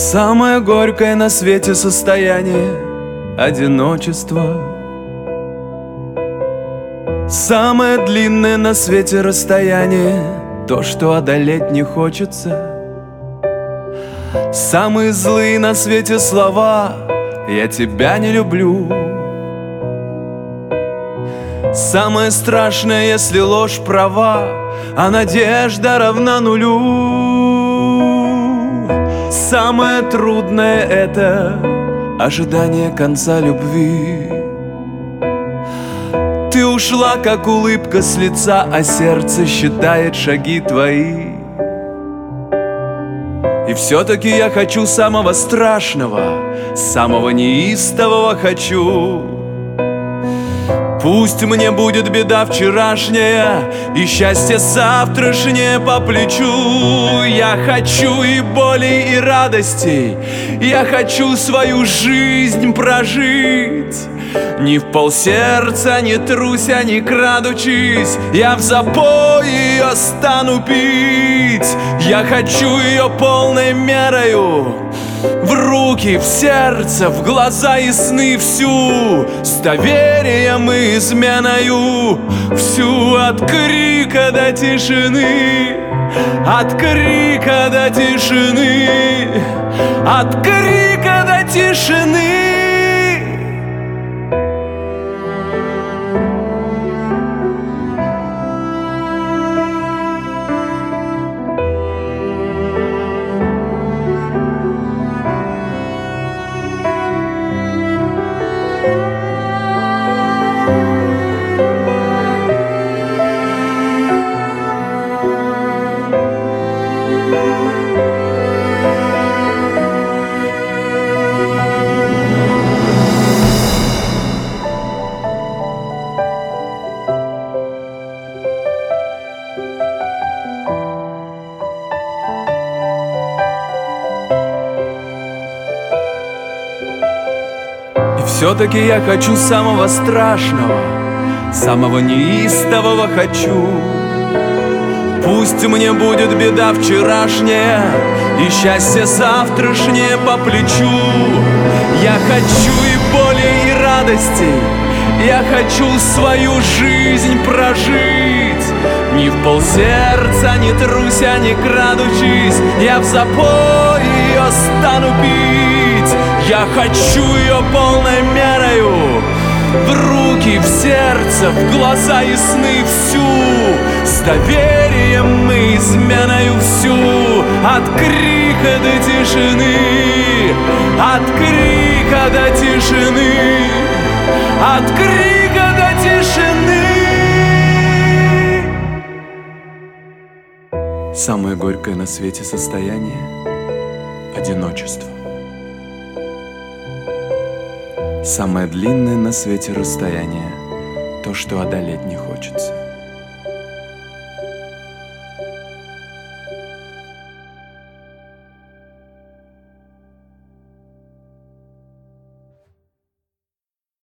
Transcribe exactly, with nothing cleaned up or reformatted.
Самое горькое на свете состояние — одиночество. Самое длинное на свете расстояние — то, что одолеть не хочется. Самые злые на свете слова — я тебя не люблю. Самое страшное, если ложь права, а надежда равна нулю. Самое трудное — это ожидание конца любви. Ты ушла, как улыбка с лица, а сердце считает шаги твои. И все-таки я хочу самого страшного, самого неистового хочу. Пусть мне будет беда вчерашняя и счастье завтрашнее по плечу. Я хочу и болей, и радостей, я хочу свою жизнь прожить. Ни в полсердца, не труся, не крадучись, я в запой ее стану пить. Я хочу ее полной мерою, в руки, в сердце, в глаза и сны всю, с доверием и изменою, всю от крика до тишины, от крика до тишины, от крика до тишины. Все-таки я хочу самого страшного, самого неистового хочу. Пусть мне будет беда вчерашняя и счастье завтрашнее по плечу. Я хочу и боли, и радостей, я хочу свою жизнь прожить. Ни в полсердца, не труся, не крадучись, я в запой ее стану пить. Я хочу ее полной мерою, в руки, в сердце, в глаза и сны всю, с доверием и изменою всю, от крика до тишины, от крика до тишины, от крика до тишины. Самое горькое на свете состояние — одиночество. Самое длинное на свете расстояние — то, что одолеть не хочется.